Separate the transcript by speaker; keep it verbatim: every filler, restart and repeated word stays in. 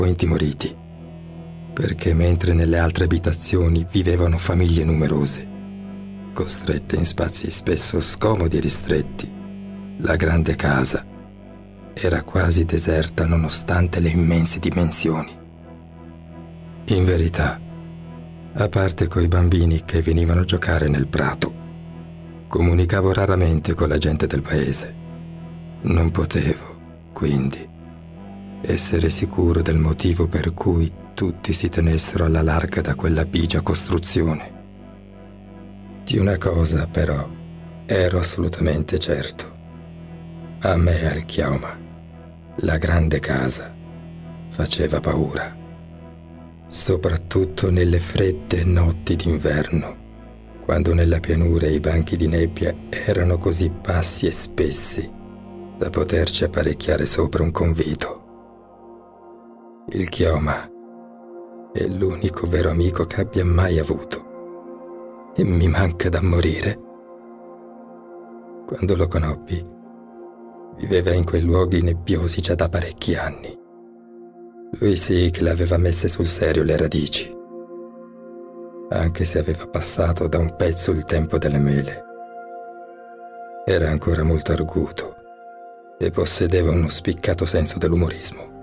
Speaker 1: intimoriti, perché mentre nelle altre abitazioni vivevano famiglie numerose, costrette in spazi spesso scomodi e ristretti, la grande casa era quasi deserta nonostante le immense dimensioni. In verità, a parte coi bambini che venivano a giocare nel prato, comunicavo raramente con la gente del paese. Non potevo, quindi, essere sicuro del motivo per cui tutti si tenessero alla larga da quella bigia costruzione. Di una cosa, però, ero assolutamente certo. A me al Chiauma, la grande casa faceva paura, soprattutto nelle fredde notti d'inverno, quando nella pianura i banchi di nebbia erano così bassi e spessi da poterci apparecchiare sopra un convito. Il Chioma è l'unico vero amico che abbia mai avuto e mi manca da morire. Quando lo conobbi, viveva in quei luoghi nebbiosi già da parecchi anni. Lui sì che le aveva messe sul serio le radici, anche se aveva passato da un pezzo il tempo delle mele. Era ancora molto arguto e possedeva uno spiccato senso dell'umorismo.